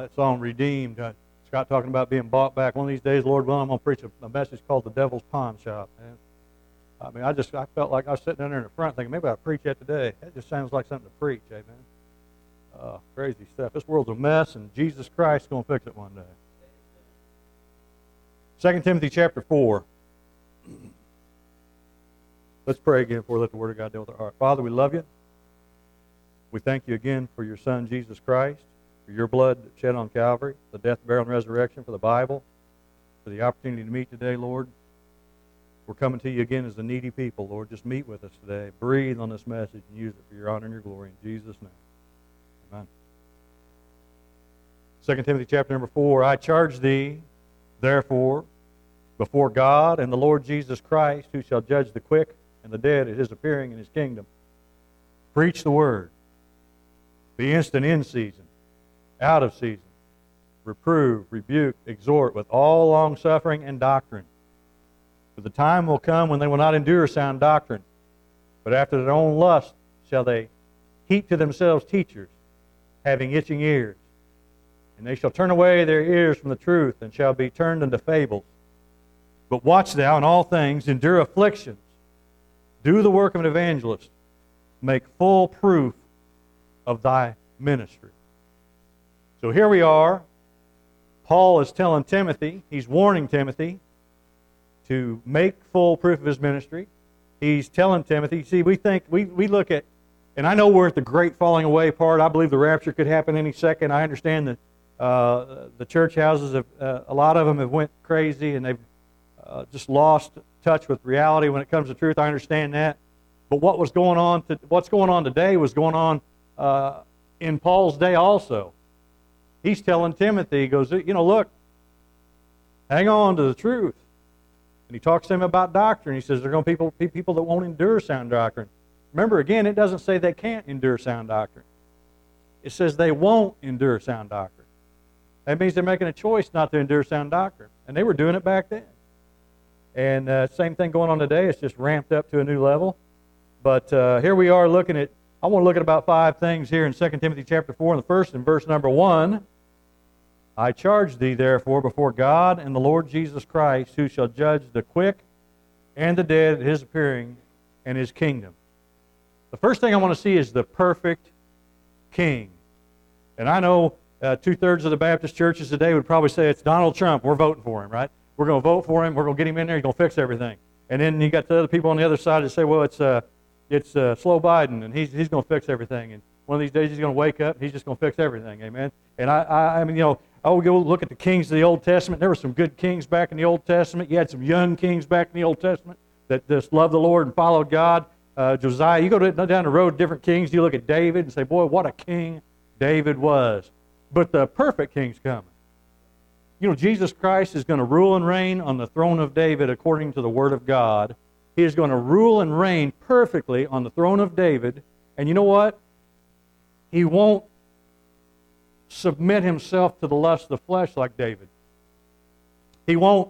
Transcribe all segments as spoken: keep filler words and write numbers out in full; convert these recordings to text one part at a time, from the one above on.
that song, Redeemed. Uh, Scott talking about being bought back. One of these days, Lord willing, I'm going to preach a, a message called The Devil's Pawn Shop. Man. I mean, I just I felt like I was sitting down there in the front thinking, maybe I'll preach that today. That just sounds like something to preach, amen. Uh, crazy stuff. This world's a mess, and Jesus Christ is going to fix it one day. Second Timothy chapter four. Let's pray again before we let the Word of God deal with our heart. Father, we love you. We thank you again for your Son, Jesus Christ, for your blood shed on Calvary, the death, burial, and resurrection, for the Bible, for the opportunity to meet today, Lord. We're coming to you again as the needy people, Lord. Just meet with us today. Breathe on this message and use it for your honor and your glory. In Jesus' name. Amen. Second Timothy chapter number four. I charge thee, therefore, before God and the Lord Jesus Christ, who shall judge the quick and the dead at his appearing in his kingdom. Preach the word. Be instant in season, out of season. Reprove, rebuke, exhort with all longsuffering and doctrine. For the time will come when they will not endure sound doctrine, but after their own lust shall they heap to themselves teachers, having itching ears. And they shall turn away their ears from the truth, and shall be turned into fables. But watch thou in all things, endure afflictions, do the work of an evangelist, make full proof of thy ministry. So here we are. Paul is telling Timothy, he's warning Timothy to make full proof of his ministry. He's telling Timothy, see, we think, we, we look at, and I know we're at the great falling away part. I believe the rapture could happen any second. I understand that uh, the church houses, have, uh, a lot of them have went crazy and they've uh, just lost touch with reality when it comes to truth. I understand that. But what was going on, to, what's going on today was going on uh, in Paul's day also. He's telling Timothy, he goes, you know, look, hang on to the truth. And he talks to him about doctrine. He says there are going to be people, people that won't endure sound doctrine. Remember, again, it doesn't say they can't endure sound doctrine. It says they won't endure sound doctrine. That means they're making a choice not to endure sound doctrine. And they were doing it back then. And uh, same thing going on today. It's just ramped up to a new level. But uh, here we are looking at, I want to look at about five things here in Second Timothy chapter four. And the first in verse number one, I charge thee, therefore, before God and the Lord Jesus Christ, who shall judge the quick and the dead at his appearing and his kingdom. The first thing I want to see is the perfect king. And I know uh, two-thirds of the Baptist churches today would probably say it's Donald Trump. We're voting for him, right? We're going to vote for him. We're going to get him in there. He's going to fix everything. And then you got the other people on the other side that say, well, it's uh, it's uh, slow Biden, and he's he's going to fix everything. And one of these days he's going to wake up, and he's just going to fix everything. Amen. And I, I, I mean, you know, I would go look at the kings of the Old Testament. There were some good kings back in the Old Testament. You had some young kings back in the Old Testament that just loved the Lord and followed God. Uh, Josiah, you go to, down the road, different kings, you look at David and say, boy, what a king David was. But the perfect king's coming. You know, Jesus Christ is going to rule and reign on the throne of David according to the Word of God. He is going to rule and reign perfectly on the throne of David. And you know what? He won't submit himself to the lust of the flesh like David. He won't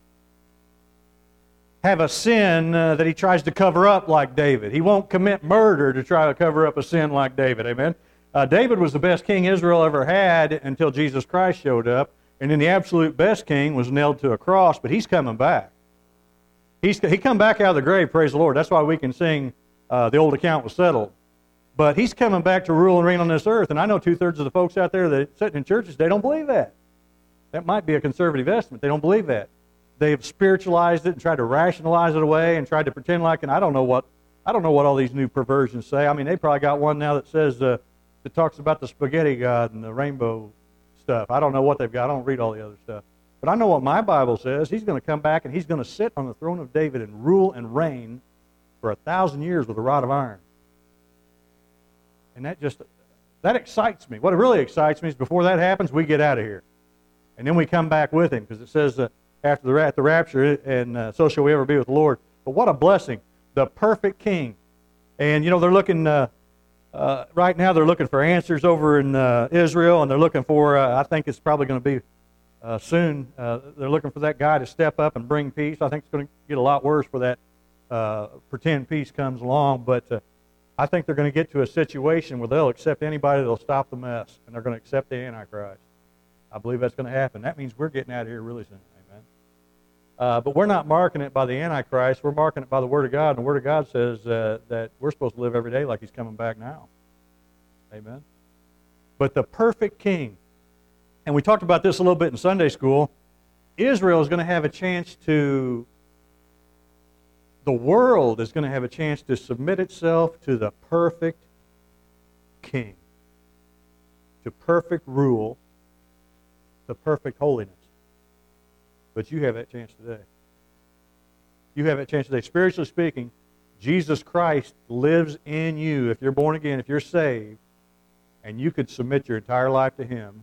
have a sin uh, that he tries to cover up like David. He won't commit murder to try to cover up a sin like David. Amen? Uh, David was the best king Israel ever had until Jesus Christ showed up. And then the absolute best king was nailed to a cross, but he's coming back. He's, he come back out of the grave, praise the Lord. That's why we can sing uh, The Old Account Was Settled. But he's coming back to rule and reign on this earth. And I know two-thirds of the folks out there that sit in churches, they don't believe that. That might be a conservative estimate. They don't believe that. They've spiritualized it and tried to rationalize it away and tried to pretend like, and I don't know what I don't know what all these new perversions say. I mean, they probably got one now that says, uh, that talks about the spaghetti god and the rainbow stuff. I don't know what they've got. I don't read all the other stuff. But I know what my Bible says. He's going to come back and he's going to sit on the throne of David and rule and reign for a thousand years with a rod of iron. And that just, that excites me. What really excites me is before that happens, we get out of here. And then we come back with him, because it says uh, after the, at the rapture, and uh, so shall we ever be with the Lord. But what a blessing. The perfect king. And, you know, they're looking, uh, uh, right now they're looking for answers over in uh, Israel, and they're looking for, uh, I think it's probably going to be uh, soon, uh, they're looking for that guy to step up and bring peace. I think it's going to get a lot worse for that uh, pretend peace comes along, but uh, I think they're going to get to a situation where they'll accept anybody that'll stop the mess, and they're going to accept the Antichrist. I believe that's going to happen. That means we're getting out of here really soon. Amen. Uh, but we're not marking it by the Antichrist. We're marking it by the Word of God. And the Word of God says uh, that we're supposed to live every day like He's coming back now. Amen. But the perfect king, and we talked about this a little bit in Sunday school, Israel is going to have a chance to, the world is going to have a chance to submit itself to the perfect king, to perfect rule, to perfect holiness. But you have that chance today. You have that chance today. Spiritually speaking, Jesus Christ lives in you. If you're born again, if you're saved, and you could submit your entire life to Him.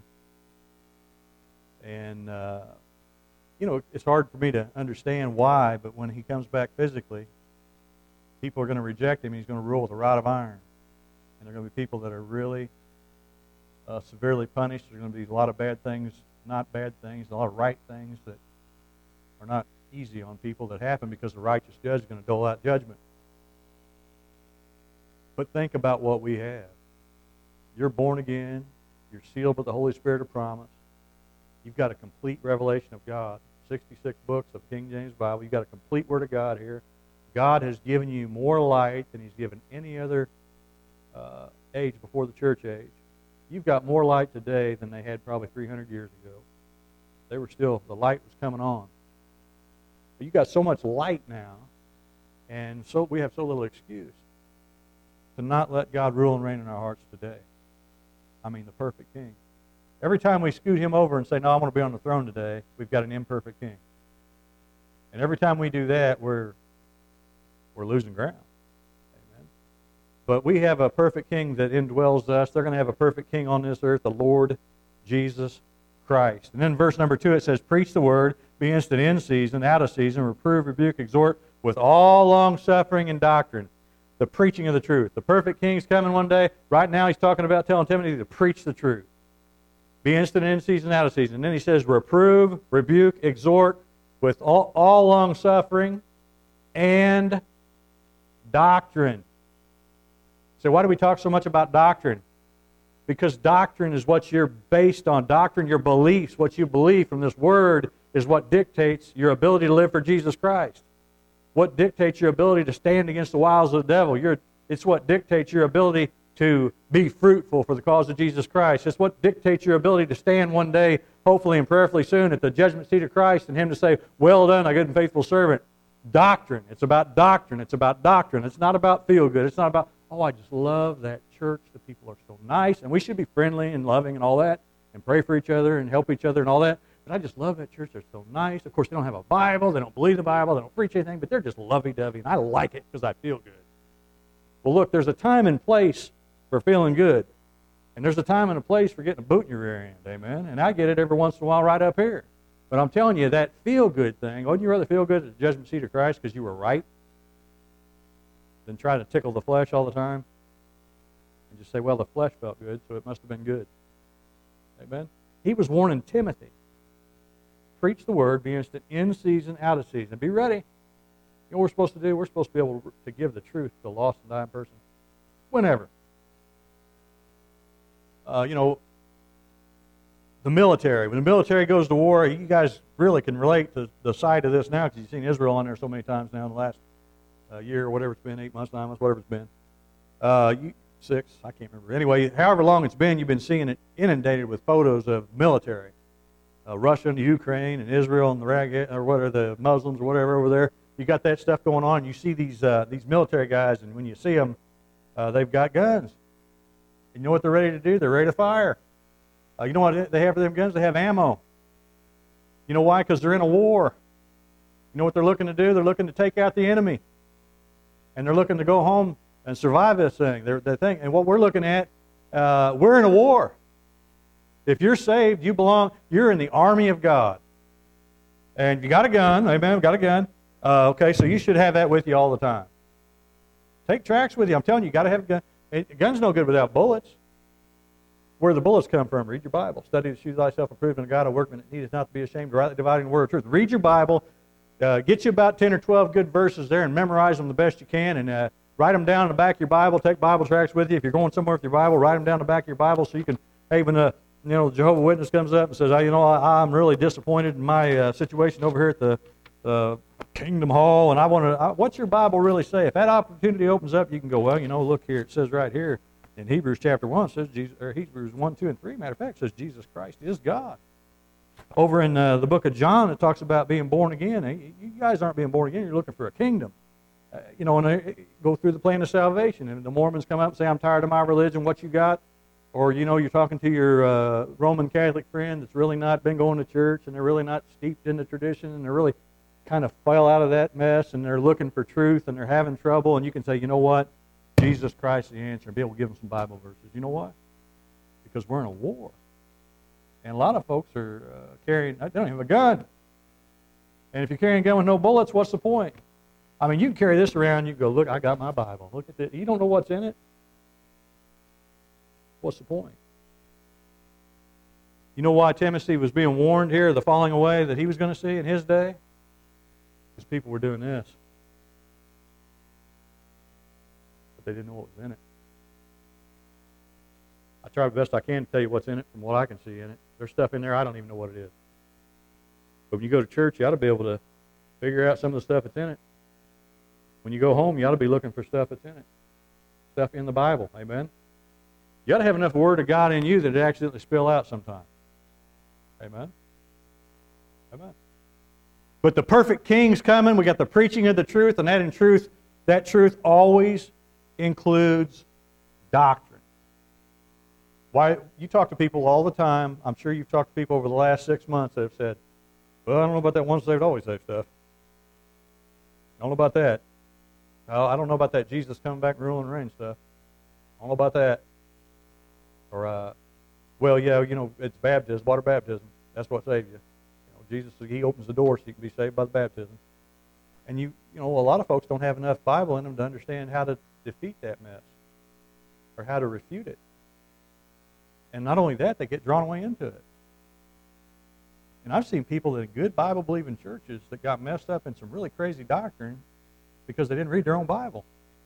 And, uh, you know, it's hard for me to understand why, but when He comes back physically, people are going to reject Him. He's going to rule with a rod of iron. And there are going to be people that are really uh, severely punished. There are going to be a lot of bad things, not bad things, a lot of right things that are not easy on people that happen because the righteous judge is going to dole out judgment. But think about what we have. You're born again. You're sealed with the Holy Spirit of promise. You've got a complete revelation of God. sixty-six books of King James Bible. You've got a complete Word of God here. God has given you more light than He's given any other uh, age before the church age. You've got more light today than they had probably three hundred years ago. They were still, the light was coming on. But you've got so much light now, and so we have so little excuse to not let God rule and reign in our hearts today. I mean, the perfect king. Every time we scoot Him over and say, no, I want to be on the throne today, we've got an imperfect king. And every time we do that, we're we're losing ground. Amen. But we have a perfect king that indwells us. They're going to have a perfect king on this earth, the Lord Jesus Christ. And then verse number two, it says, preach the word, be instant in season, out of season, reprove, rebuke, exhort with all long-suffering and doctrine. The preaching of the truth. The perfect king's coming one day. Right now he's talking about telling Timothy to preach the truth. Be instant in season, out of season. And then he says, reprove, rebuke, exhort with all, all long-suffering and doctrine. So why do we talk so much about doctrine? Because doctrine is what you're based on. Doctrine, your beliefs, what you believe from this word is what dictates your ability to live for Jesus Christ. What dictates your ability to stand against the wiles of the devil. You're, it's what dictates your ability to be fruitful for the cause of Jesus Christ. It's what dictates your ability to stand one day, hopefully and prayerfully soon, at the judgment seat of Christ and Him to say, well done, thy good and faithful servant. Doctrine. It's about doctrine. It's about doctrine. It's not about feel good. It's not about, oh, I just love that church. The people are so nice. And we should be friendly and loving and all that and pray for each other and help each other and all that. But I just love that church. They're so nice. Of course, they don't have a Bible. They don't believe the Bible. They don't preach anything. But they're just lovey-dovey. And I like it because I feel good. Well, look, there's a time and place for feeling good. And there's a time and a place for getting a boot in your rear end. Amen? And I get it every once in a while right up here. But I'm telling you, that feel-good thing, wouldn't you rather feel good at the judgment seat of Christ because you were right than try to tickle the flesh all the time? And just say, well, the flesh felt good, so it must have been good. Amen? He was warning Timothy. Preach the word, be instant in season, out of season. Be ready. You know what we're supposed to do? We're supposed to be able to give the truth to a lost and dying person. Whenever. Uh, you know, the military. When the military goes to war, you guys really can relate to the side of this now because you've seen Israel on there so many times now in the last uh, year or whatever it's been, eight months, nine months, whatever it's been. Uh, you, six, I can't remember. Anyway, however long it's been, you've been seeing it inundated with photos of military. Uh, Russia and Ukraine and Israel and the rag or what are the Muslims or whatever over there. You got that stuff going on. You see these uh, these military guys, and when you see them, uh, they've got guns. And you know what they're ready to do? They're ready to fire. Uh, you know what they have for them guns? They have ammo. You know why? Because they're in a war. You know what they're looking to do? They're looking to take out the enemy, and they're looking to go home and survive this thing. They're, they think, and what we're looking at, uh, we're in a war. If you're saved, you belong, you're in the army of God. And you got a gun, amen, got a gun. Uh, okay, so you should have that with you all the time. Take tracts with you. I'm telling you, you got to have a gun. A gun's no good without bullets. Where do the bullets come from? Read your Bible. Study to shew thyself approved unto God, a workman that needeth not to be ashamed, rightly dividing the word of truth. Read your Bible. Uh, get you about ten or twelve good verses there and memorize them the best you can, and uh, write them down in the back of your Bible. Take Bible tracts with you. If you're going somewhere with your Bible, write them down in the back of your Bible so you can, hey, when the you know, the Jehovah's Witness comes up and says, oh, you know, I, I'm really disappointed in my uh, situation over here at the uh, Kingdom Hall, and I want to, what's your Bible really say? If that opportunity opens up, you can go, well, you know, look here, it says right here in Hebrews chapter one, it says Jesus, or Hebrews one, two, and three, matter of fact, it says Jesus Christ is God. Over in uh, the book of John, it talks about being born again. You guys aren't being born again, you're looking for a kingdom. Uh, you know, and they go through the plan of salvation, and the Mormons come up and say, I'm tired of my religion, what you got? Or, you know, you're talking to your uh, Roman Catholic friend that's really not been going to church, and they're really not steeped in the tradition, and they're really kind of fell out of that mess, and they're looking for truth, and they're having trouble, and you can say, you know what? Jesus Christ is the answer, and be able to give them some Bible verses. You know why? Because we're in a war. And a lot of folks are uh, carrying, they don't have a gun. And if you're carrying a gun with no bullets, what's the point? I mean, you can carry this around, you can go, look, I got my Bible. Look at this. You don't know what's in it? What's the point? You know why Timothy was being warned here of the falling away that he was going to see in his day? Because people were doing this. But they didn't know what was in it. I try the best I can to tell you what's in it from what I can see in it. There's stuff in there I don't even know what it is. But when you go to church, you ought to be able to figure out some of the stuff that's in it. When you go home, you ought to be looking for stuff that's in it. Stuff in the Bible. Amen? You ought to have enough Word of God in you that it accidentally spill out sometime. Amen? Amen. But the perfect King's coming. We got the preaching of the truth, and that in truth, that truth always includes doctrine. Why you talk to people all the time. I'm sure you've talked to people over the last six months that have said, well, I don't know about that once saved, always saved stuff. I don't know about that. Oh, I don't know about that Jesus coming back and ruling and reign stuff. I don't know about that. Or, uh, well, yeah, you know, it's baptism, water baptism. That's what saves you. You know, Jesus, He opens the door so you can be saved by the baptism. And you, you know, a lot of folks don't have enough Bible in them to understand how to defeat that mess or how to refute it. And not only that, they get drawn away into it. And I've seen people in good Bible-believing churches that got messed up in some really crazy doctrine because they didn't read their own Bible.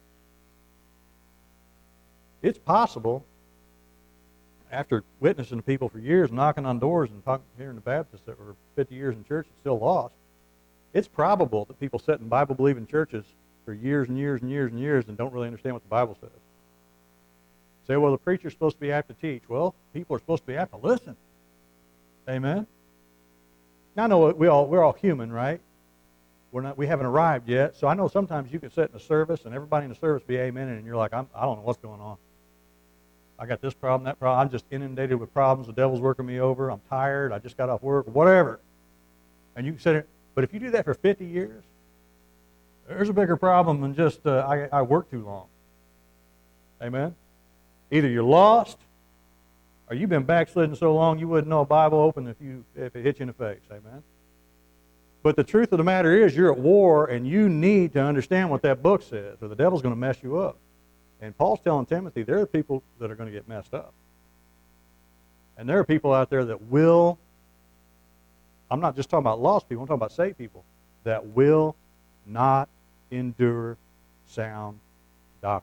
It's possible, after witnessing to people for years, knocking on doors and talking, hearing the Baptists that were fifty years in church and still lost, it's probable that people sit in Bible-believing churches for years and years and years and years and don't really understand what the Bible says. Say, well, the preacher's supposed to be apt to teach. Well, people are supposed to be apt to listen. Amen? Now, I know we all, we're all human, right? We're not, we haven't arrived yet. So I know sometimes you can sit in a service and everybody in the service be amen, and you're like, I'm, I don't know what's going on. I got this problem, that problem. I'm just inundated with problems. The devil's working me over. I'm tired. I just got off work, whatever. And you can sit there. But if you do that for fifty years, there's a bigger problem than just uh, I, I work too long. Amen? Either you're lost, or you've been backslidden so long you wouldn't know a Bible open if you if it hit you in the face. Amen? But the truth of the matter is you're at war, and you need to understand what that book says, or the devil's going to mess you up. And Paul's telling Timothy there are people that are going to get messed up. And there are people out there that will, I'm not just talking about lost people, I'm talking about saved people, that will not endure sound doctrine.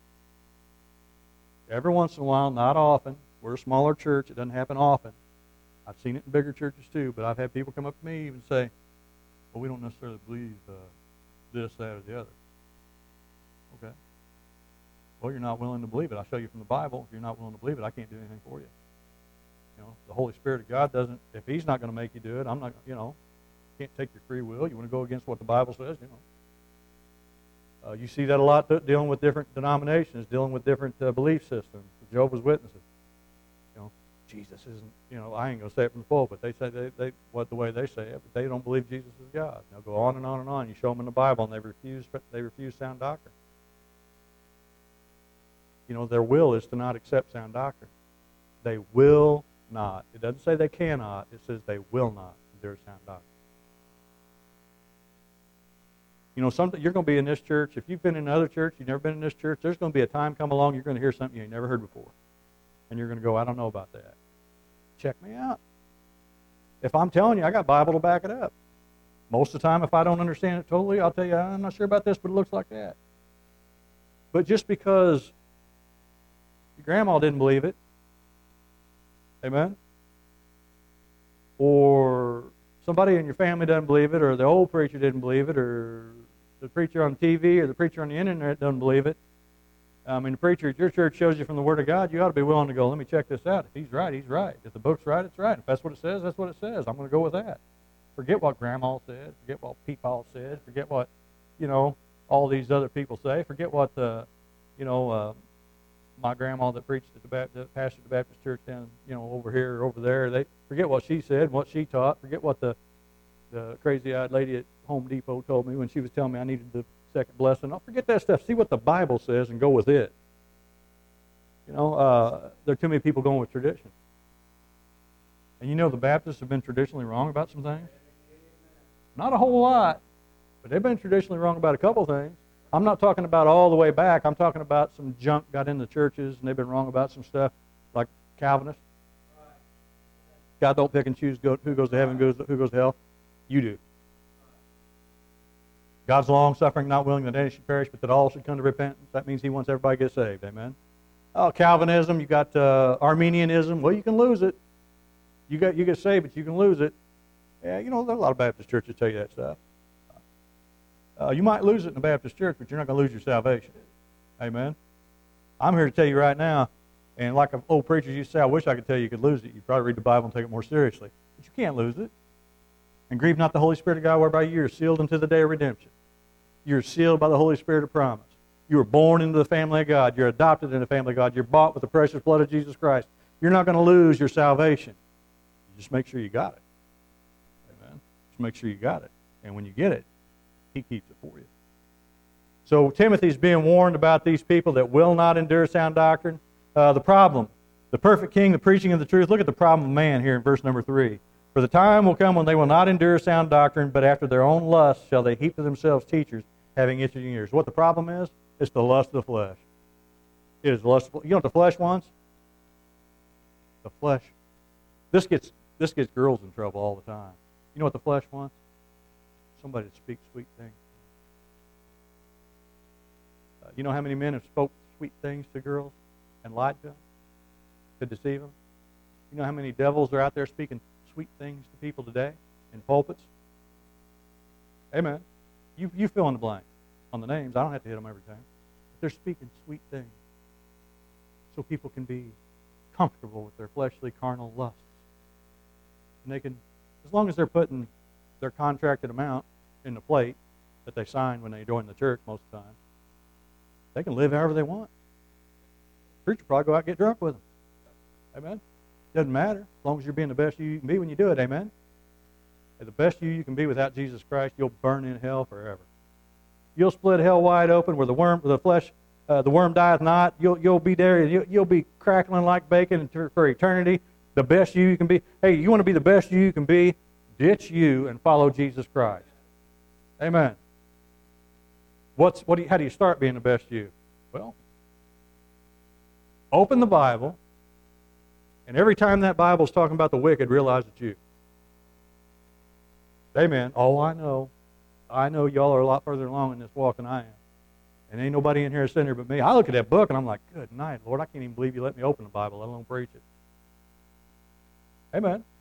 Every once in a while, not often. We're a smaller church. It doesn't happen often. I've seen it in bigger churches too, but I've had people come up to me and say, well, we don't necessarily believe uh, this, that, or the other. Okay. Well, you're not willing to believe it. I'll show you from the Bible. If you're not willing to believe it, I can't do anything for you. You know, the Holy Spirit of God doesn't, if He's not going to make you do it, I'm not, you know, can't take your free will. You want to go against what the Bible says, you know. Uh, you see that a lot th- dealing with different denominations, dealing with different uh, belief systems, Jehovah's Witnesses. You know, Jesus isn't, you know, I ain't going to say it from the pulpit. They say they, they, what the way they say it, but they don't believe Jesus is God. They'll go on and on and on. You show them in the Bible, and they refuse, they refuse sound doctrine. You know, their will is to not accept sound doctrine. They will not. It doesn't say they cannot. It says they will not endure sound doctrine. You know, some, you're going to be in this church. If you've been in another church, you've never been in this church, there's going to be a time come along you're going to hear something you ain't never heard before. And you're going to go, I don't know about that. Check me out. If I'm telling you, I got Bible to back it up. Most of the time, if I don't understand it totally, I'll tell you, I'm not sure about this, but it looks like that. But just because your grandma didn't believe it, amen? somebody in your family doesn't believe it, or the old preacher didn't believe it, or the preacher on T V or the preacher on the internet doesn't believe it, I mean, the preacher at your church shows you from the Word of God, you ought to be willing to go, let me check this out. If he's right, he's right. If the book's right, it's right. If that's what it says, that's what it says. I'm going to go with that. Forget what Grandma said. Forget what Peepaw said. Forget what, you know, all these other people say. Forget what, uh, you know, uh, my grandma that preached at the Baptist, pastor at the Baptist church down, you know, over here or over there. They forget what she said, what she taught. Forget what the the crazy-eyed lady at Home Depot told me when she was telling me I needed the second blessing. I'll forget that stuff. See what the Bible says and go with it. You know, uh, there are too many people going with tradition. And you know the Baptists have been traditionally wrong about some things? Not a whole lot, but they've been traditionally wrong about a couple things. I'm not talking about all the way back. I'm talking about some junk got in the churches, and they've been wrong about some stuff, like Calvinists. God don't pick and choose who goes to heaven, who goes to hell. You do. God's long-suffering, not willing that any should perish, but that all should come to repentance. That means he wants everybody to get saved. Amen? Oh, Calvinism, you got uh, Arminianism. Well, you can lose it. You got you get saved, but you can lose it. Yeah, you know, there are a lot of Baptist churches tell you that stuff. Uh, you might lose it in the Baptist church, but you're not going to lose your salvation. Amen? I'm here to tell you right now, and like old preachers used to say, I wish I could tell you you could lose it. You'd probably read the Bible and take it more seriously. But you can't lose it. And grieve not the Holy Spirit of God, whereby you are sealed unto the day of redemption. You're sealed by the Holy Spirit of promise. You were born into the family of God. You're adopted into the family of God. You're bought with the precious blood of Jesus Christ. You're not going to lose your salvation. You just make sure you got it. Amen. Just make sure you got it. And when you get it, he keeps it for you. So Timothy's being warned about these people that will not endure sound doctrine. Uh, the problem, the perfect king, the preaching of the truth. Look at the problem of man here in verse number three. For the time will come when they will not endure sound doctrine, but after their own lust shall they heap to themselves teachers, having itching ears. What the problem is? It's the lust of the flesh. It is lust. You know what the flesh wants? The flesh. This gets this gets girls in trouble all the time. You know what the flesh wants? Somebody to speak sweet things. Uh, you know how many men have spoke sweet things to girls and lied to them to deceive them? You know how many devils are out there speaking sweet things to people today in pulpits? Amen. You you fill in the blank on the names. I don't have to hit them every time. But they're speaking sweet things so people can be comfortable with their fleshly, carnal lusts. And they can, as long as they're putting their contracted amount in the plate that they sign when they join the church most of the time, they can live however they want. The preacher probably go out and get drunk with them. Amen. Doesn't matter, as long as you're being the best you you can be when you do it, amen? And the best you you can be without Jesus Christ, you'll burn in hell forever. You'll split hell wide open where the worm, the flesh, uh, the worm dieth not. You'll you'll be there. You'll, you'll be crackling like bacon for eternity. The best you you can be. Hey, you want to be the best you you can be? Ditch you and follow Jesus Christ. Amen. What's what? Do you, how do you start being the best you? Well, open the Bible. And every time that Bible's talking about the wicked, realize it's you. Amen. Oh, I know. I know y'all are a lot further along in this walk than I am. And ain't nobody in here a sinner but me. I look at that book and I'm like, good night, Lord. I can't even believe you let me open the Bible, let alone preach it. Amen.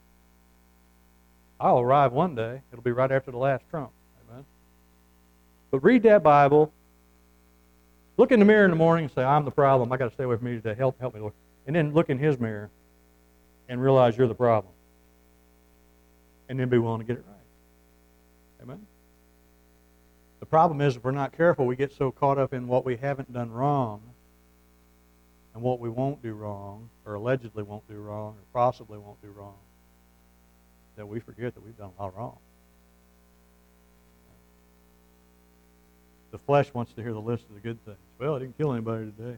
I'll arrive one day. It'll be right after the last trump. Amen. But read that Bible. Look in the mirror in the morning and say, I'm the problem. I got to stay away from you today. Help, help me, Lord. And then look in his mirror and realize you're the problem. And then be willing to get it right. Amen? The problem is if we're not careful, we get so caught up in what we haven't done wrong and what we won't do wrong, or allegedly won't do wrong, or possibly won't do wrong, that we forget that we've done a lot wrong. The flesh wants to hear the list of the good things. Well, I didn't kill anybody today.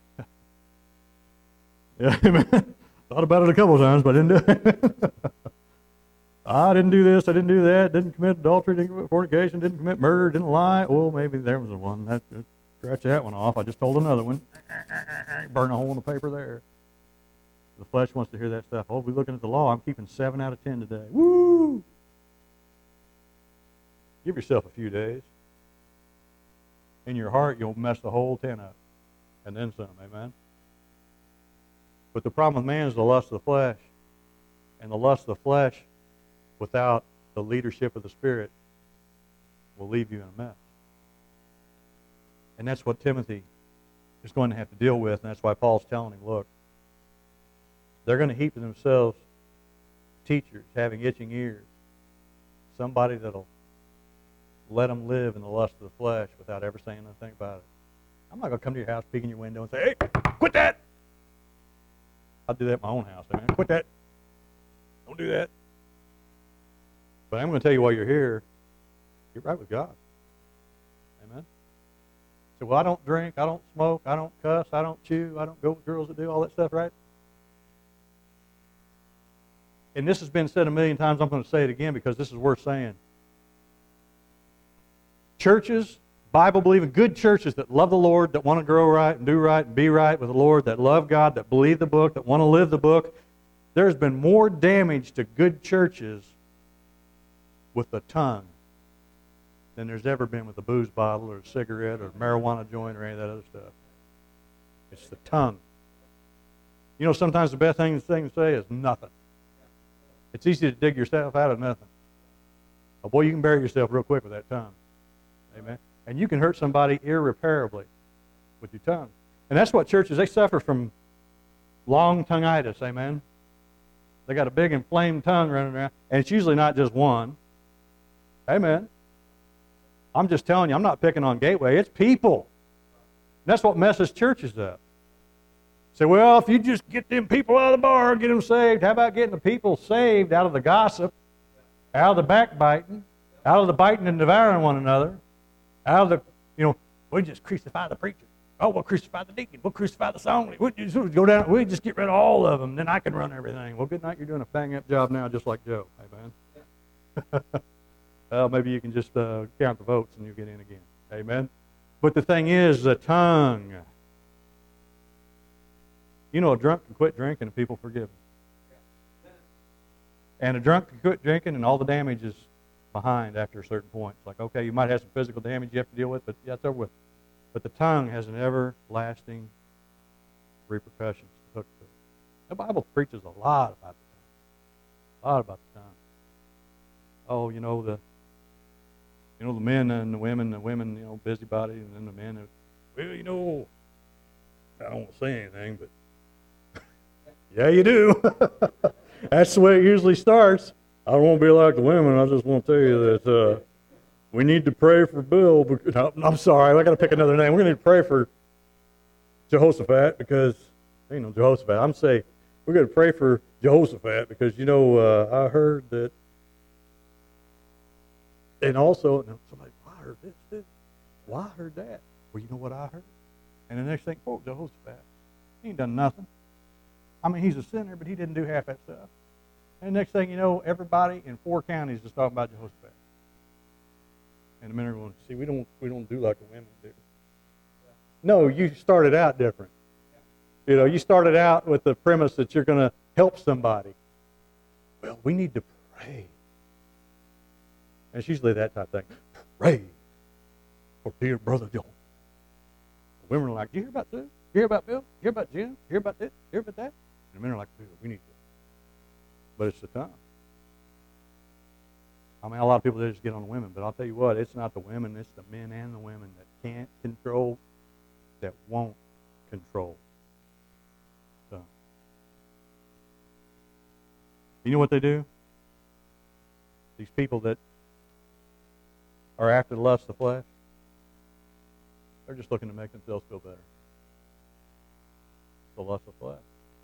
Yeah, amen. Thought about it a couple of times, but I didn't do it. I didn't do this, I didn't do that, didn't commit adultery, didn't commit fornication, didn't commit murder, didn't lie. Well, maybe there was one. That, that, scratch that one off. I just told another one. Burn a hole in the paper there. The flesh wants to hear that stuff. Oh, we're looking at the law. I'm keeping seven out of ten today. Woo! Give yourself a few days. In your heart, you'll mess the whole ten up. And then some, amen? But the problem with man is the lust of the flesh. And the lust of the flesh without the leadership of the Spirit will leave you in a mess. And that's what Timothy is going to have to deal with, and that's why Paul's telling him, look, they're going to heap to themselves teachers having itching ears, somebody that'll let them live in the lust of the flesh without ever saying anything about it. I'm not going to come to your house, peek in your window, and say, hey, quit that. I'll do that at my own house. Man. Quit that. Don't do that. But I'm going to tell you while you're here, get right with God. Amen. So, well, I don't drink, I don't smoke, I don't cuss, I don't chew, I don't go with girls that do all that stuff, right? And this has been said a million times. I'm going to say it again because this is worth saying. Churches, Bible-believing, good churches that love the Lord, that want to grow right and do right and be right with the Lord, that love God, that believe the book, that want to live the book, there's been more damage to good churches with the tongue than there's ever been with a booze bottle or a cigarette or a marijuana joint or any of that other stuff. It's the tongue. You know, sometimes the best thing, thing to say is nothing. It's easy to dig yourself out of nothing. Oh, boy, you can bury yourself real quick with that tongue. Amen. And you can hurt somebody irreparably with your tongue. And that's what churches, they suffer from long tongueitis. Amen. They got a big inflamed tongue running around. And it's usually not just one. Amen. I'm just telling you, I'm not picking on Gateway. It's people. And that's what messes churches up. Say, well, if you just get them people out of the bar, get them saved. How about getting the people saved out of the gossip, out of the backbiting, out of the biting and devouring one another, out of the, you know, we just crucify the preacher. Oh, we'll crucify the deacon. We'll crucify the song leader. We'll just go down. We'll just get rid of all of them. Then I can run everything. Well, good night. You're doing a bang-up job now, just like Joe. Amen. Well, maybe you can just uh, count the votes and you get in again. Amen. But the thing is, the tongue. You know, a drunk can quit drinking and people forgive him. And a drunk can quit drinking and all the damage is behind after a certain point. It's like, okay, you might have some physical damage you have to deal with, but yeah, it's over with. But the tongue has an everlasting repercussions hooked to it. The Bible preaches a lot about the tongue. A lot about the tongue. Oh, you know, the you know, the men and the women, the women, you know, busybody, and then the men, well, you know, I don't want to say anything, but yeah, you do. That's the way it usually starts. I don't want to be like the women. I just want to tell you that uh, we need to pray for Bill. Because, no, I'm sorry. I got to pick another name. We're going to pray for Jehoshaphat because, you know, Jehoshaphat. I'm saying we're going to pray for Jehoshaphat because, you know, uh, I heard that. And also, no, somebody, well, I heard this, this. Well, I heard that. Well, you know what I heard? And the next thing, oh, Jehoshaphat. He ain't done nothing. I mean, he's a sinner, but he didn't do half that stuff. And the next thing you know, everybody in four counties is talking about Jehoshaphat. And the men are going, see, we don't we don't do like the women do. No, you started out different. You know, you started out with the premise that you're going to help somebody. Well, we need to pray. And it's usually that type of thing. Pray for dear brother John. The women are like, you hear about this? You hear about Bill? You hear about Jim? You hear about this? You hear about that? And the men are like, we need to. But it's the tongue. I mean, a lot of people, they just get on the women. But I'll tell you what, it's not the women. It's the men and the women that can't control, that won't control. So, you know what they do? These people that are after the lust of the flesh, they're just looking to make themselves feel better. The lust of the flesh.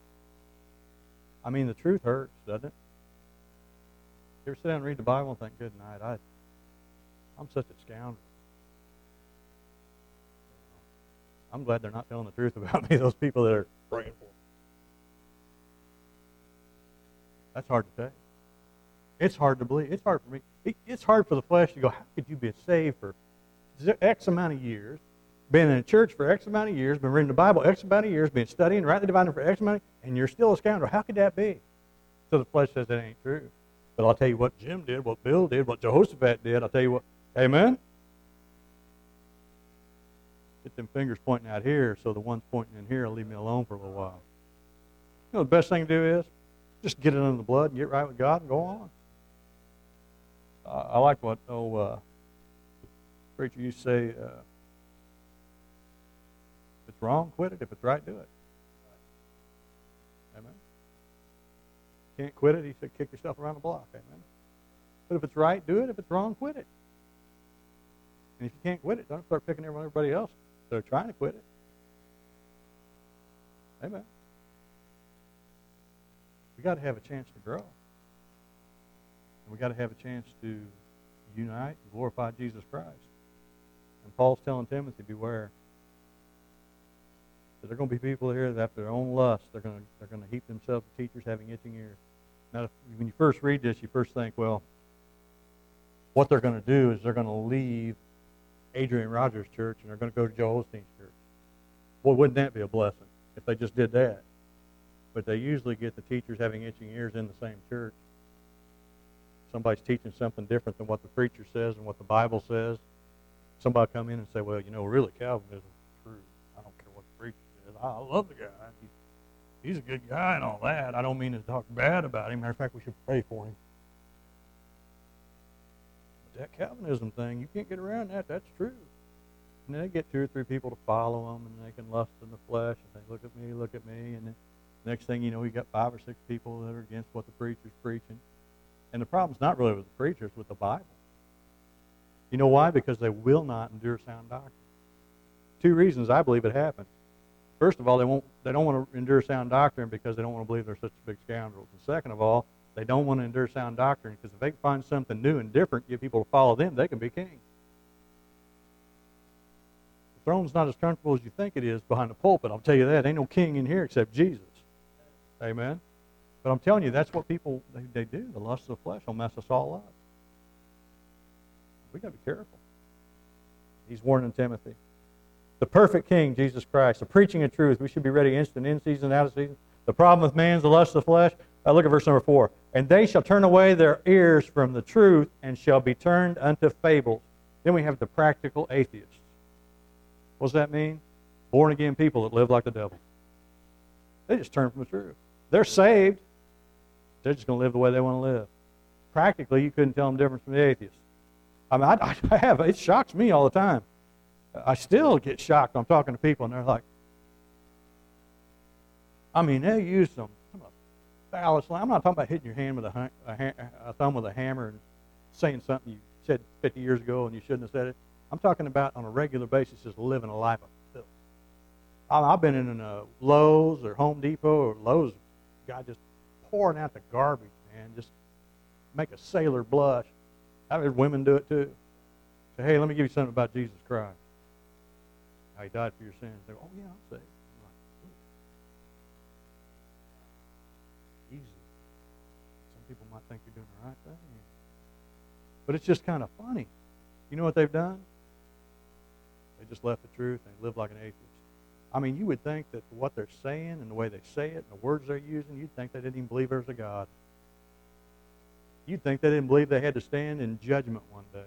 I mean, the truth hurts, doesn't it? You ever sit down and read the Bible and think, good night, I, I'm such a scoundrel. I'm glad they're not telling the truth about me, those people that are praying for me. That's hard to take. It's hard to believe. It's hard for me. It, it's hard for the flesh to go, how could you be saved for X amount of years, been in a church for X amount of years, been reading the Bible X amount of years, been studying, rightly dividing for X amount of, and you're still a scoundrel. How could that be? So the flesh says that ain't true. But I'll tell you what Jim did, what Bill did, what Jehoshaphat did. I'll tell you what, amen? Get them fingers pointing out here so the ones pointing in here will leave me alone for a little while. You know, the best thing to do is just get it under the blood and get right with God and go on. I, I like what oh uh, preacher used to say. Uh, if it's wrong, quit it. If it's right, do it. Amen. Can't quit it. He said, kick yourself around the block. Amen. But if it's right, do it. If it's wrong, quit it. And if you can't quit it, don't start picking everybody else that are trying to quit it. Amen. We got to have a chance to grow. And we got to have a chance to unite and glorify Jesus Christ. And Paul's telling Timothy, beware. That there are going to be people here that after their own lust, they're going to they're going to heap themselves to teachers having itching ears. Now, if, when you first read this, you first think, well, what they're going to do is they're going to leave Adrian Rogers' church and they're going to go to Joel Osteen's church. Well, wouldn't that be a blessing if they just did that? But they usually get the teachers having itching ears in the same church. Somebody's teaching something different than what the preacher says and what the Bible says. Somebody come in and say, well, you know, really Calvinism is true. I don't care what the preacher says. I love the guy. He's, he's a good guy and all that. I don't mean to talk bad about him. Matter of fact, we should pray for him. But that Calvinism thing, you can't get around that. That's true. And then they get two or three people to follow them, and they can lust in the flesh, and they look at me, look at me, and then next thing you know, you got five or six people that are against what the preacher's preaching. And the problem's not really with the preacher, it's with the Bible. You know why? Because they will not endure sound doctrine. Two reasons I believe it happens. First of all, they won't. They don't want to endure sound doctrine because they don't want to believe they're such big scoundrels. And second of all, they don't want to endure sound doctrine because if they can find something new and different, get people to follow them, they can be king. The throne's not as comfortable as you think it is behind the pulpit. I'll tell you that. Ain't no king in here except Jesus. Amen. But I'm telling you, that's what people, they, they do. The lust of the flesh will mess us all up. We've got to be careful. He's warning Timothy. The perfect king, Jesus Christ. The preaching of truth. We should be ready instant, in season, out of season. The problem with man is the lust of the flesh. Uh, look at verse number four. And they shall turn away their ears from the truth and shall be turned unto fables. Then we have the practical atheists. What does that mean? Born again people that live like the devil. They just turn from the truth. They're saved. They're just going to live the way they want to live. Practically, you couldn't tell them the difference from the atheists. I mean, I, I have. It shocks me all the time. I still get shocked when I'm talking to people, and they're like, I mean, they use some, some phallus. I'm not talking about hitting your hand with a, a, a thumb with a hammer and saying something you said fifty years ago and you shouldn't have said it. I'm talking about on a regular basis just living a life of filth. I've been in a Lowe's or Home Depot or Lowe's, guy just pouring out the garbage, man, just make a sailor blush. I've heard women do it too. Say, hey, let me give you something about Jesus Christ. How he died for your sins. They go, oh yeah, I'm saved. I'm like, ooh. Easy. Some people might think you're doing the right thing. But it's just kind of funny. You know what they've done? They just left the truth and they live like an atheist. I mean, you would think that what they're saying and the way they say it and the words they're using, you'd think they didn't even believe there's a God. You'd think they didn't believe they had to stand in judgment one day.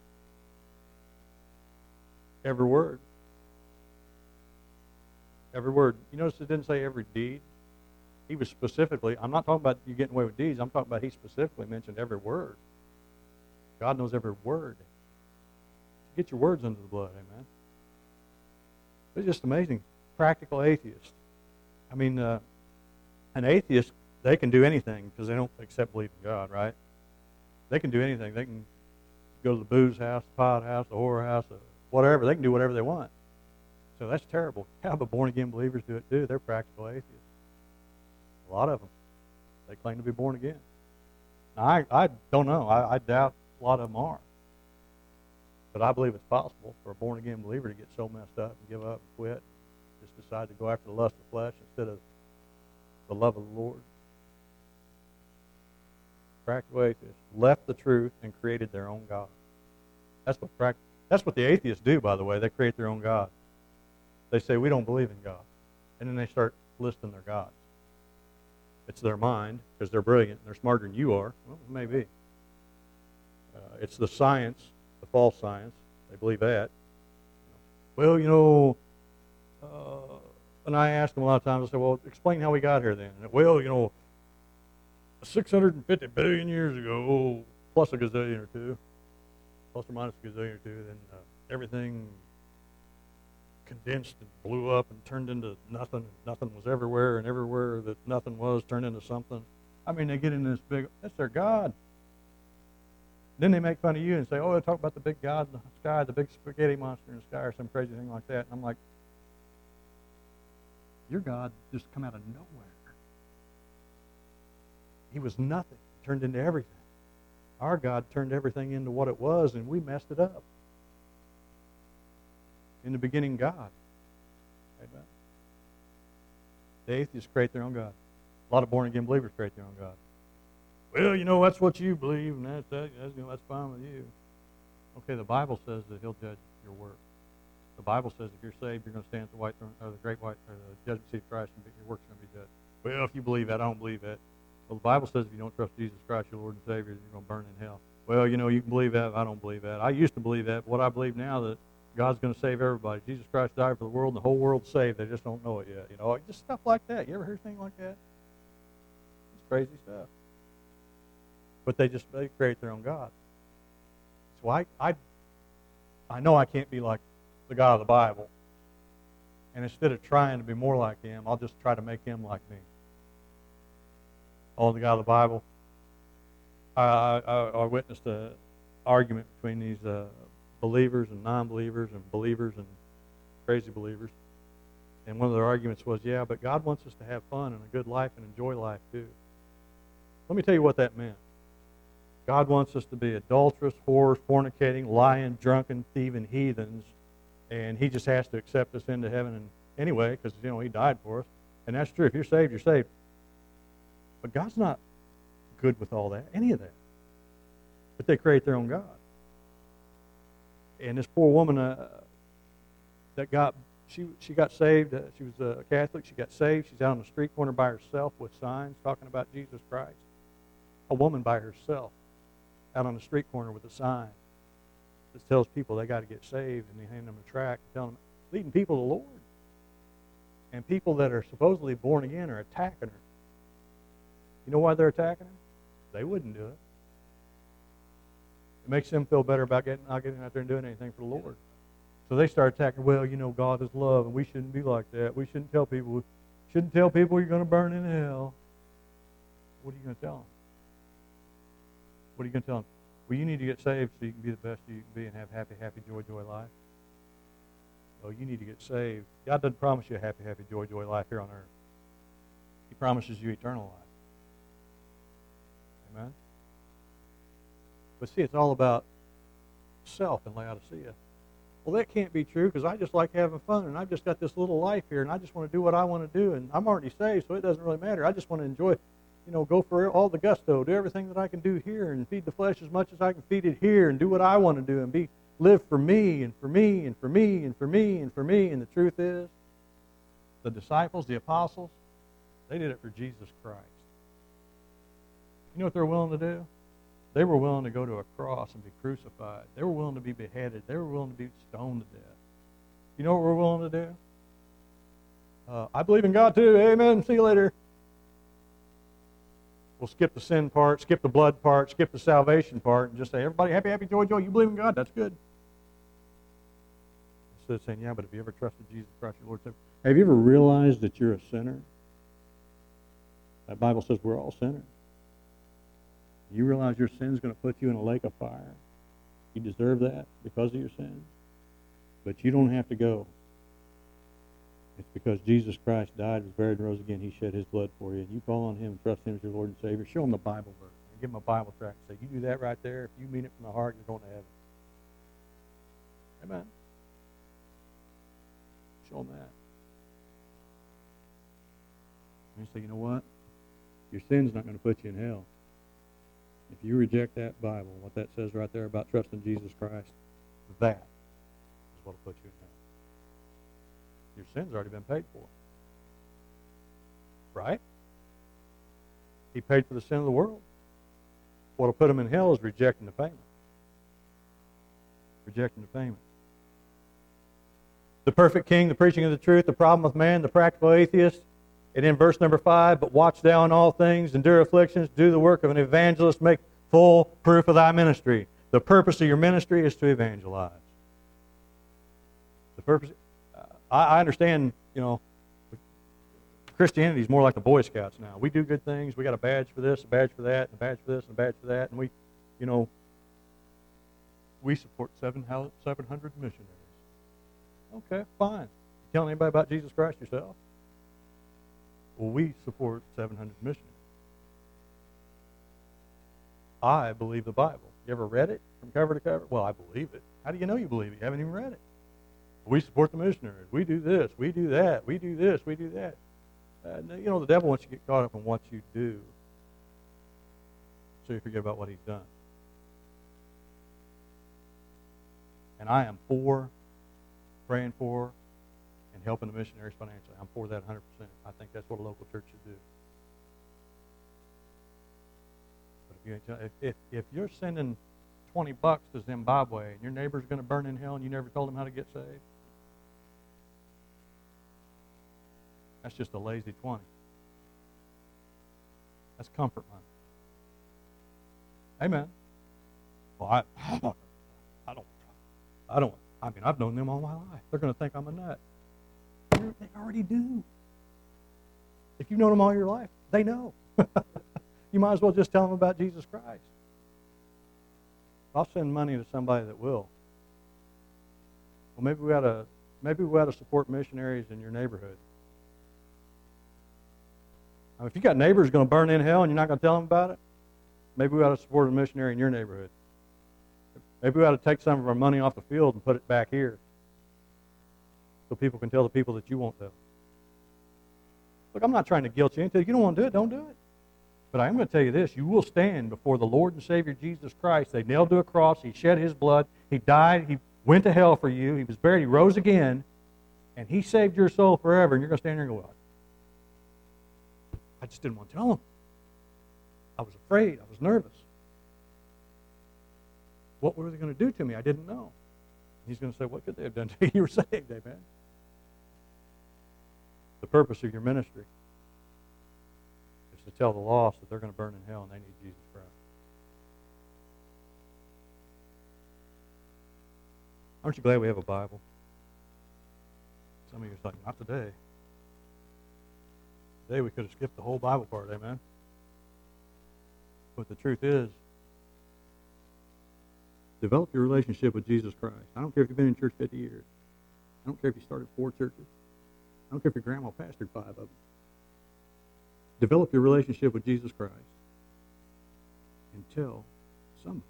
Every word. Every word. You notice it didn't say every deed. He was specifically, I'm not talking about you getting away with deeds, I'm talking about he specifically mentioned every word. God knows every word. Get your words under the blood, amen. It's just amazing. Practical atheist. I mean, uh, an atheist, they can do anything because they don't accept belief in God, right? They can do anything. They can go to the booze house, the pot house, the whore house, whatever. They can do whatever they want. So that's terrible. Yeah, but born-again believers do it too. They're practical atheists. A lot of them. They claim to be born again. Now, I, I don't know. I, I doubt a lot of them are. But I believe it's possible for a born-again believer to get so messed up and give up and quit, just decide to go after the lust of the flesh instead of the love of the Lord. Practical atheists left the truth and created their own God. That's what pract- That's what the atheists do, by the way. They create their own God. They say, we don't believe in God. And then they start listing their gods. It's their mind, because they're brilliant. They're smarter than you are. Well, maybe. Uh, it's the science, the false science. They believe that. Well, you know, uh, and I ask them a lot of times, I say, well, explain how we got here then. And, well, you know, six hundred fifty billion years ago, plus a gazillion or two, plus or minus a gazillion or two, then uh, everything condensed and blew up and turned into nothing. And nothing was everywhere, and everywhere that nothing was turned into something. I mean, they get into this big, that's their God. Then they make fun of you and say, oh, they talk about the big God in the sky, the big spaghetti monster in the sky, or some crazy thing like that. And I'm like, your God just come out of nowhere. He was nothing, turned into everything. Our God turned everything into what it was, and we messed it up. In the beginning, God. Amen. The atheists create their own God. A lot of born-again believers create their own God. Well, you know, that's what you believe, and that's, that, that's, you know, that's fine with you. Okay, the Bible says that he'll judge your work. The Bible says if you're saved, you're going to stand at the white throne, or the great white, or the judgment seat of Christ, and your work's going to be judged. Well, if you believe that, I don't believe that. Well, the Bible says if you don't trust Jesus Christ, your Lord and Savior, you're going to burn in hell. Well, you know, you can believe that. I don't believe that. I used to believe that. But what I believe now that God's going to save everybody. Jesus Christ died for the world, and the whole world's saved. They just don't know it yet. You know, just stuff like that. You ever heard anything like that? It's crazy stuff. But they just they create their own God. So I, I, I know I can't be like the God of the Bible. And instead of trying to be more like him, I'll just try to make him like me. Oh, the God of the Bible. I, I, I witnessed an argument between these uh, believers and non-believers and believers and crazy believers. And one of their arguments was, yeah, but God wants us to have fun and a good life and enjoy life too. Let me tell you what that meant. God wants us to be adulterous, whores, fornicating, lying, drunken, thieving heathens, and he just has to accept us into heaven and anyway, because, you know, he died for us. And that's true. If you're saved, you're saved. But God's not good with all that, any of that. But they create their own God. And this poor woman uh, that got, she she got saved, uh, she was a Catholic, she got saved, she's out on the street corner by herself with signs talking about Jesus Christ. A woman by herself, out on the street corner with a sign that tells people they got to get saved, and they hand them a tract telling them, leading people to the Lord. And people that are supposedly born again are attacking her. You know why they're attacking her? They wouldn't do it. It makes them feel better about getting, not getting out there and doing anything for the Lord. So they start attacking, well, you know, God is love, and we shouldn't be like that. We shouldn't tell people, shouldn't tell people you're going to burn in hell. What are you going to tell them? What are you going to tell them? Well, you need to get saved so you can be the best you can be and have happy, happy, joy, joy life. Well, you need to get saved. God doesn't promise you a happy, happy, joy, joy life here on earth. He promises you eternal life. Amen? But see, it's all about self in Laodicea. Well, that can't be true because I just like having fun, and I've just got this little life here, and I just want to do what I want to do, and I'm already saved, so it doesn't really matter. I just want to enjoy, you know, go for all the gusto, do everything that I can do here, and feed the flesh as much as I can feed it here, and do what I want to do, and be live for me, and for me, and for me, and for me, and for me. And the truth is, the disciples, the apostles, they did it for Jesus Christ. You know what they're willing to do? They were willing to go to a cross and be crucified. They were willing to be beheaded. They were willing to be stoned to death. You know what we're willing to do? Uh, I believe in God too. Amen. See you later. We'll skip the sin part, skip the blood part, skip the salvation part, and just say, everybody happy, happy, joy, joy. You believe in God. That's good. Instead of saying, yeah, but have you ever trusted Jesus Christ, your Lord? Have you ever realized that you're a sinner? That Bible says we're all sinners. You realize your sin's going to put you in a lake of fire. You deserve that because of your sin. But you don't have to go. It's because Jesus Christ died, was buried, and rose again. He shed his blood for you. And you call on him and trust him as your Lord and Savior. Show him the Bible verse. And give him a Bible tract and say, you do that right there. If you mean it from the heart, you're going to heaven. Amen. Show him that. And you say, you know what? Your sin's not going to put you in hell. If you reject that Bible, what that says right there about trusting Jesus Christ, that is what will put you in hell. Your sin's already been paid for. Right? He paid for the sin of the world. What will put him in hell is rejecting the payment. Rejecting the payment. The perfect king, the preaching of the truth, the problem with man, the practical atheist. And in verse number five, but watch thou in all things, endure afflictions, do the work of an evangelist, make full proof of thy ministry. The purpose of your ministry is to evangelize. The purpose, uh, I, I understand, you know, Christianity is more like the Boy Scouts now. We do good things. We got a badge for this, a badge for that, and a badge for this, and a badge for that, and we, you know, we support seven hundred missionaries. Okay, fine. You telling anybody about Jesus Christ yourself? Well, we support seven hundred missionaries. I believe the Bible. You ever read it from cover to cover? Well, I believe it. How do you know you believe it? You haven't even read it. We support the missionaries. We do this. We do that. We do this. We do that. Uh, you know, the devil wants you to get caught up in what you do, so you forget about what he's done. And I am for praying for and helping the missionaries financially. I'm for that one hundred percent. I think that's what a local church should do. But if, you ain't, if, if, if you're sending twenty bucks to Zimbabwe and your neighbor's going to burn in hell and you never told him how to get saved, that's just a lazy twenty. That's comfort money. Amen. Well, I, I don't, I don't, I mean, I've known them all my life. They're going to think I'm a nut. They already do. If you've known them all your life, they know. You might as well just tell them about Jesus Christ. I'll send money to somebody that will. Well, maybe we ought to, maybe we ought to support missionaries in your neighborhood. Now, if you got neighbors going to burn in hell and you're not going to tell them about it, maybe we ought to support a missionary in your neighborhood. Maybe we ought to take some of our money off the field and put it back here so people can tell the people that you won't tell. Look, I'm not trying to guilt you into it. If you don't want to do it, don't do it. But I am going to tell you this. You will stand before the Lord and Savior Jesus Christ. They nailed to a cross. He shed His blood. He died. He went to hell for you. He was buried. He rose again. And He saved your soul forever. And you're going to stand there and go, I just didn't want to tell Him. I was afraid. I was nervous. What were they going to do to me? I didn't know. He's going to say, what could they have done to you? You were saved, amen. The purpose of your ministry is to tell the lost that they're going to burn in hell and they need Jesus Christ. Aren't you glad we have a Bible? Some of you are like, not today. Today we could have skipped the whole Bible part, amen. But the truth is, develop your relationship with Jesus Christ. I don't care if you've been in church fifty years. I don't care if you started four churches. I don't care if your grandma pastored five of them. Develop your relationship with Jesus Christ and tell somebody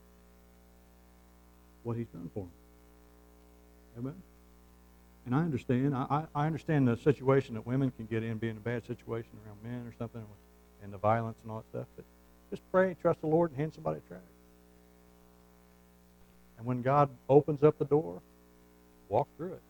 what He's done for them. Amen? And I understand. I, I understand the situation that women can get in, being in a bad situation around men or something, and the violence and all that stuff. But just pray, trust the Lord, and hand somebody a tract. And when God opens up the door, walk through it.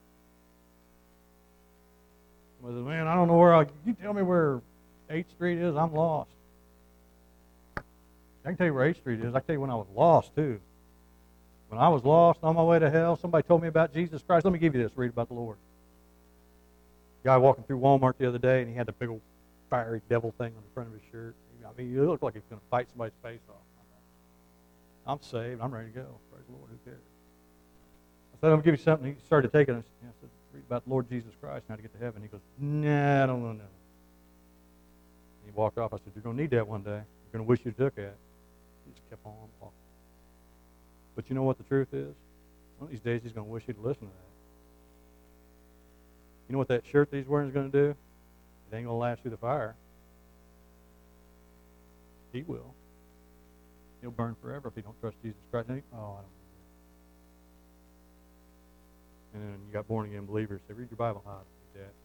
Somebody says, man, I don't know where I... You tell me where eighth Street is, I'm lost. I can tell you where eighth Street is. I can tell you when I was lost, too. When I was lost on my way to hell, somebody told me about Jesus Christ. Let me give you this. Read about the Lord. A guy walking through Walmart the other day, and he had the big old fiery devil thing on the front of his shirt. I mean, he looked like he was going to bite somebody's face off. I'm saved. I'm ready to go. Praise the Lord. Who cares? I said, I'm going to give you something. He started taking us. I said, read about the Lord Jesus Christ and how to get to heaven. He goes, nah, I don't know. He walked off. I said, you're going to need that one day. You're going to wish you took it. He just kept on walking. But you know what the truth is? One of these days he's going to wish you to listen to that. You know what that shirt that he's wearing is going to do? It ain't going to last through the fire. He will. He'll burn forever if you don't trust Jesus Christ. Oh, I don't. And then you got born again believers. Say, read your Bible. How to do that.